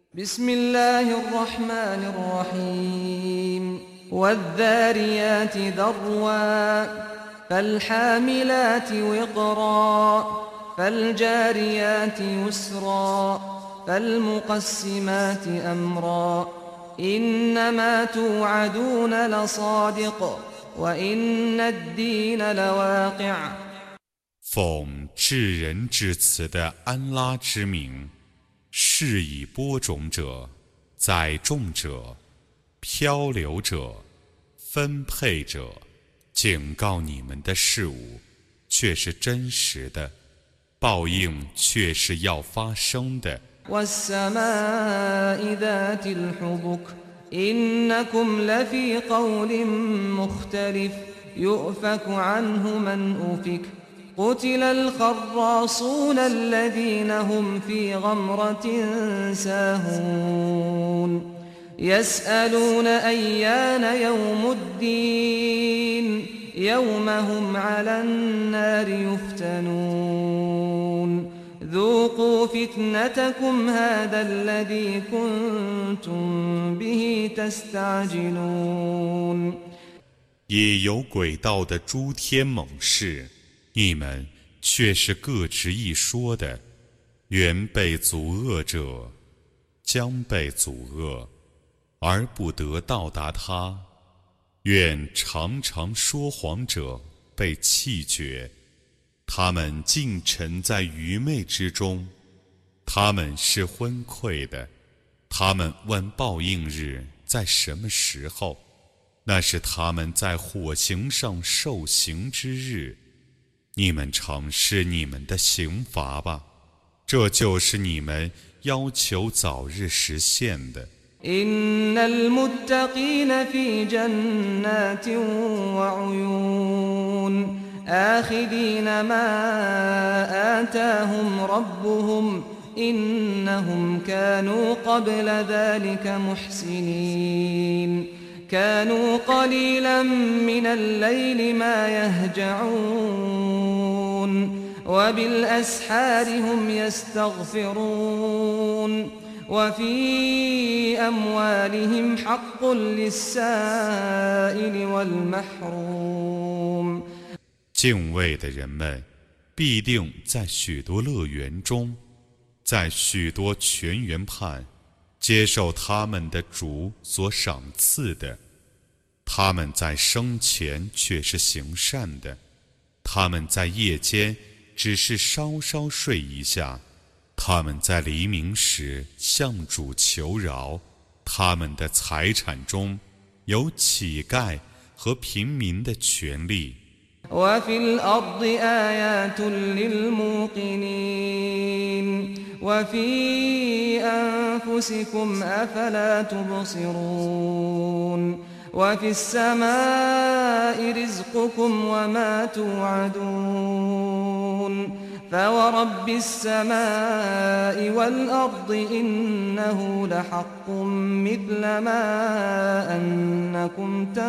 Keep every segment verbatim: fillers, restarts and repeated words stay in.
بسم الله الرحمن الرحيم والذاريات ذروا فالحاملات وقرا فالجاريات يسرا فالمقسمات أمرا إنما توعدون لصادق وإن الدين لواقع 奉至仁至慈的安拉之名，是以播种者、载重者、漂流者、分配者，警告你们的事物，却是真实的，报应却是要发生的。 والسماء ذات الحبك إنكم لفي قول مختلف يؤفك عنه من أفك قتل الخراصون الذين هم في غمرة ساهون يسألون أيان يوم الدين يوم هم على النار يفتنون ذوقوا فتنتكم هذا الذي كنتم به تستعجلون 也有诡道的诸天猛士，你们却是各执一说的，原被阻遏者将被阻遏，而不得到达他；愿常常说谎者被弃绝，他们竟沉在愚昧之中，他们是昏聩的。他们问报应日在什么时候？那是他们在火刑上受刑之日。你们尝试你们的刑罚吧，这就是你们要求早日实现的。 إن المتقين في جنات وعيون آخذين ما آتاهم ربهم إنهم كانوا قبل ذلك محسنين كانوا قليلا من الليل ما يهجعون وبالأسحار هم يستغفرون وفي أموالهم حق للسائل والمحروم 敬畏的人们必定在许多乐园中，在许多泉源畔接受他们的主所赏赐的。他们在生前却是行善的，他们在夜间只是稍稍睡一下，他们在黎明时向主求饶。他们的财产中有乞丐和平民的权利。 وفي الأرض آيات للموقنين وفي أنفسكم أفلا تبصرون وفي السماء رزقكم وما توعدون فورب السماء والأرض إنه لحق مثل ما أنكم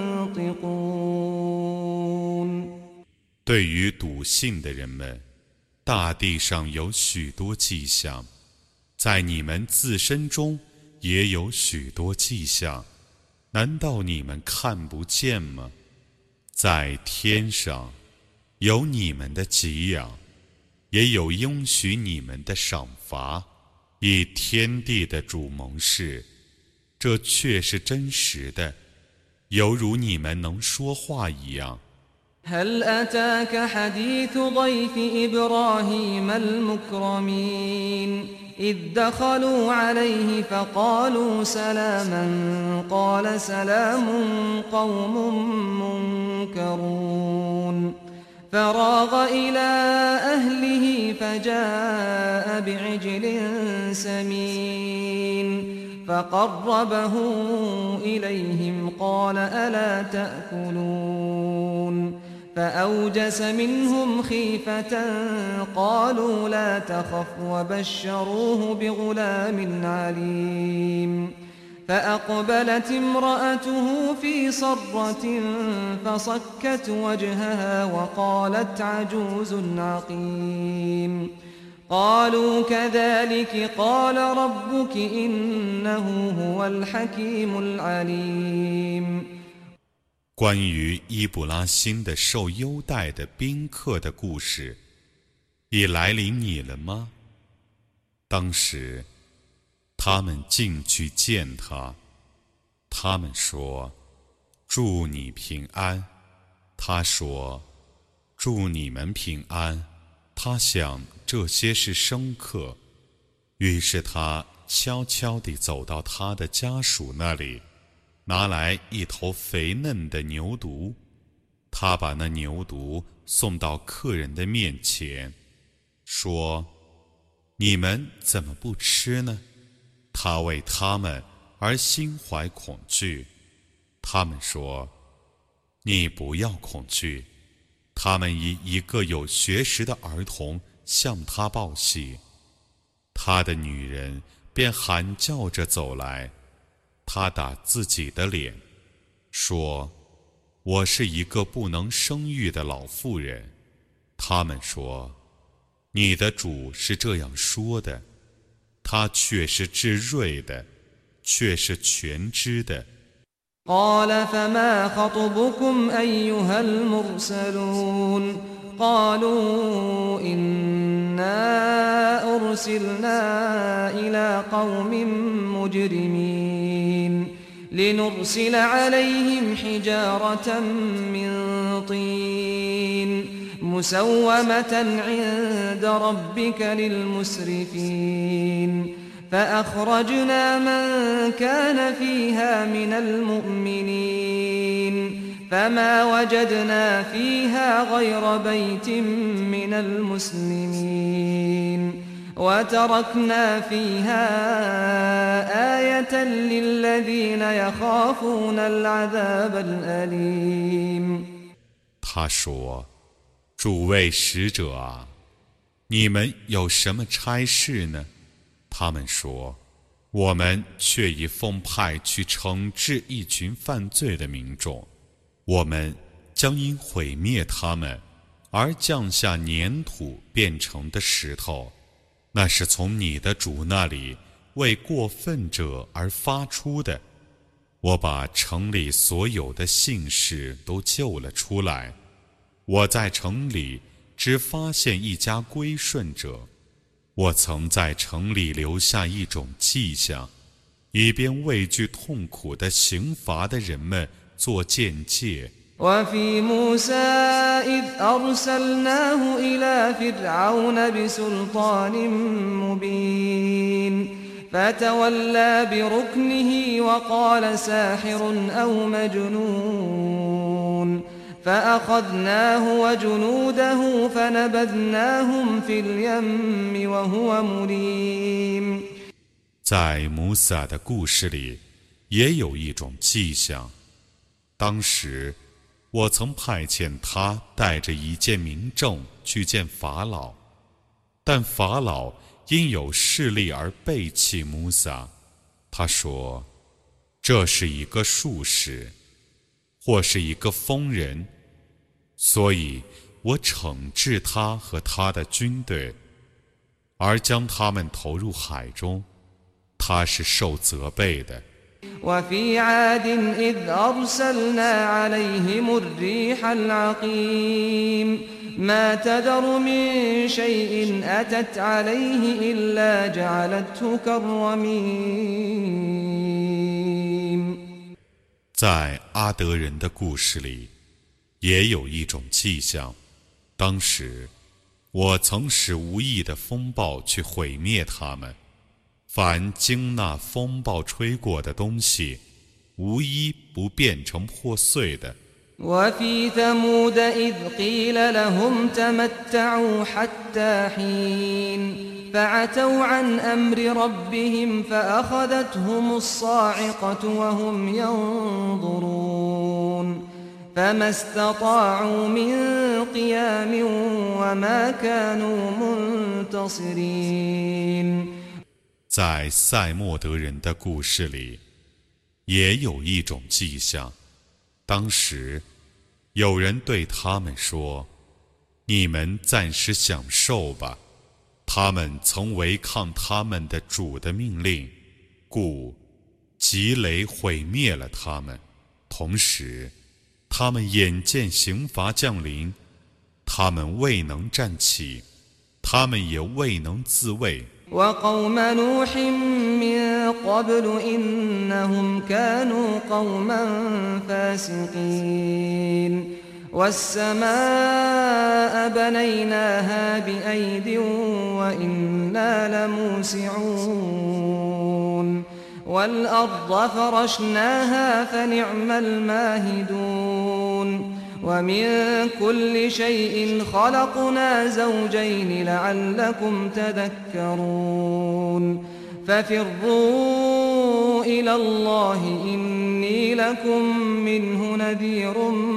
تنطقون 对于笃信的人们，大地上有许多迹象，在你们自身中也有许多迹象，难道你们看不见吗？在天上有你们的给养，也有应许你们的赏罚，以天地的主盟誓，这却是真实的，犹如你们能说话一样。 هل أتاك حديث ضيف إبراهيم المكرمين إذ دخلوا عليه فقالوا سلاما قال سلام قوم منكرون فراغ إلى أهله فجاء بعجل سمين فقربه إليهم قال ألا تأكلون فأوجس منهم خيفة قالوا لا تخف وبشروه بغلام عليم فأقبلت امرأته في صرة فصكت وجهها وقالت عجوز عقيم قالوا كذلك قال ربك إنه هو الحكيم العليم。 关于伊布拉欣的受优待的宾客的故事，已来临你了吗？当时，他们进去见他，他们说：“祝你平安。”他说：“祝你们平安。”他想这些是生客，于是他悄悄地走到他的家属那里，拿来一头肥嫩的牛犊。他把那牛犊送到客人的面前，说：“你们怎么不吃呢？”他为他们而心怀恐惧。他们说：“你不要恐惧。”他们以一个有学识的儿童向他报喜，他的女人便喊叫着走来。他打自己的脸，说：“我是一个不能生育的老妇人。”他们说：“你的主是这样说的，他却是至睿的，却是全知的。” قال فما خطبكم أيها المرسلون قالوا إنا أرسلنا إلى قوم مجرمين لنرسل عليهم حجارة من طين مسومة عند ربك للمسرفين فأخرجنا من كان فيها من المؤمنين فما وجدنا فيها غير بيت من المسلمين وتركنا فيها آية للذين يخافون العذاب الأليم。 他说：“诸位使者啊，你们有什么差事呢？”他们说：“我们却已奉派去惩治一群犯罪的民众，我们将因毁灭他们而降下粘土变成的石头，那是从你的主那里为过分者而发出的。我把城里所有的信士都救了出来，我在城里只发现一家归顺者。我曾在城里留下一种迹象，以便畏惧痛苦的刑罚的人们做鉴戒。 وفي موسى إذ أرسلناه إلى فرعون بسلطان مبين فتولى بركنه وقال ساحر أو مجنون فأخذناه وجنوده فنبذناهم في اليم وهو مليم。 在摩萨的故事里，也有一种迹象。当时，我曾派遣他带着一件民证去见法老，但法老因有势力而背弃摩萨。他说：“这是一个术士。”或是一个疯人，所以我惩治他和他的军队，而将他们投入海中。他是受责备的。 وفي عاد إذ أرسلنا عليهم الريح العقيم ما تذر من شيء أتت عليه إلا جعلته كالرميم。 在阿德人的故事里，也有一种迹象。当时，我曾使无意的风暴去毁灭他们。凡经那风暴吹过的东西，无一不变成破碎的。 وفي ثمود إذ قيل لهم تمتعوا حتى حين فعتوا عن أمر ربهم فأخذتهم الصاعقة وهم ينظرون فما استطاعوا من قيام وما كانوا منتصرين。 在塞莫德人的故事里，也有一种迹象。当时，有人对他们说：“你们暂时享受吧。” 他们曾违抗他们的主的命令，故急雷毁灭了他们。同时，他们眼见刑罚降临，他们未能站起，他们也未能自卫。 وقوم نوح من قبل إنهم كانوا قوما فاسقين والسماء بنيناها بأيد وإنا لموسعون والأرض فرشناها فنعم الماهدون ومن كل شيء خلقنا زوجين لعلكم تذكرون ففروا إلى الله إني لكم منه نذير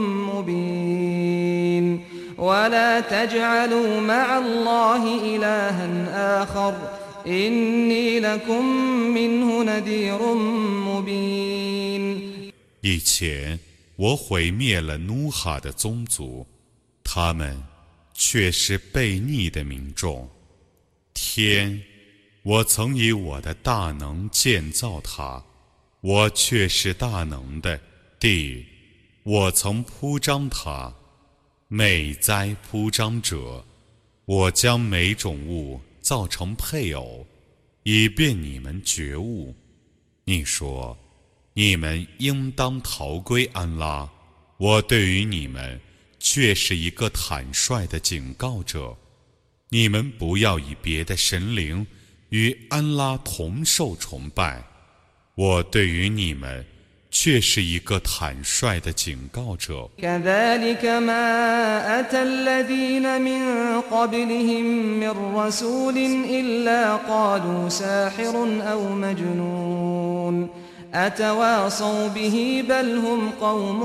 مبين ولا تجعلوا مع الله إلها آخر إني لكم منه نذير مبين 以前我毁灭了努哈的宗族，他们却是悖逆的民众。天，我曾以我的大能建造它，我却是大能的。地，我曾铺张它，美哉铺张者！我将每种物造成配偶，以便你们觉悟。你说，你们应当逃归安拉，我对于你们却是一个坦率的警告者。你们不要以别的神灵与安拉同受崇拜，我对于你们却是一个坦率的警告者。 كذلك ما أتى الذين من قبلهم من رسول إلا قالوا ساحر أو مجنون أتواصوا به بل هم قوم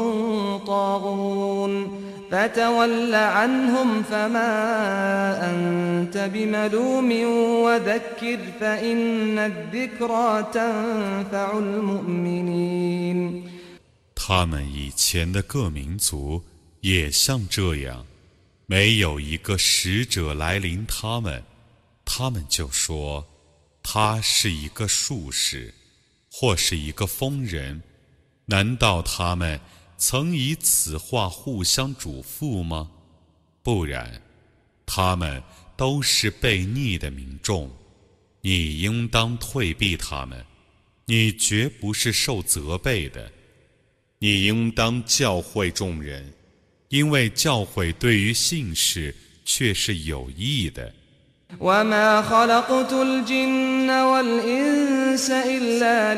طاغون فتول عنهم فما أنت بملوم وذكر فإن الذكرى تنفع المؤمنين 他们以前的各民族也像这样，没有一个使者来临他们，他们就说他是一个术士或是一个疯人。难道他们曾以此话互相嘱咐吗？不然，他们都是悖逆的民众，你应当退避他们，你绝不是受责备的。你应当教诲众人，因为教诲对于信士却是有益的。 وما خلقت الجن والإنس إلا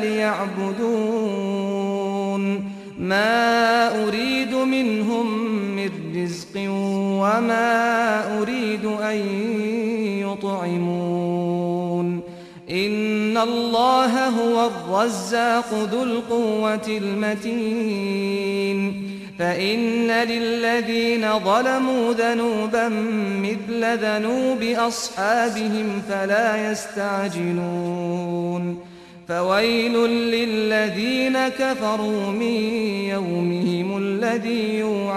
ليعبدون ما أريد منهم من رزق وما أريد أن يطعمون إن الله هو الرزاق ذو القوة المتين فإن للذين ظلموا ذنوبا مثل ذنوب أصحابهم فلا يستعجلون فويل للذين كفروا من يومهم الذي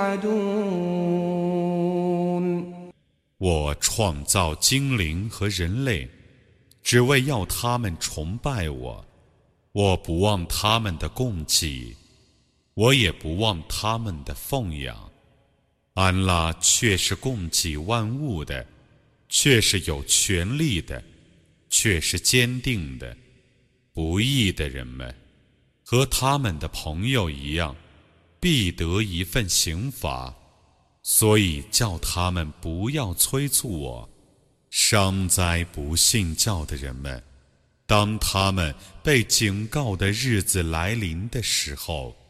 يوعدون 我创造精灵和人类，只为要他们崇拜我，我不忘他们的供给，我也不忘他们的奉养。安拉却是供给万物的，却是有权力的，却是坚定的。不义的人们和他们的朋友一样，必得一份刑罚，所以叫他们不要催促我。伤哉不信教的人们，当他们被警告的日子来临的时候，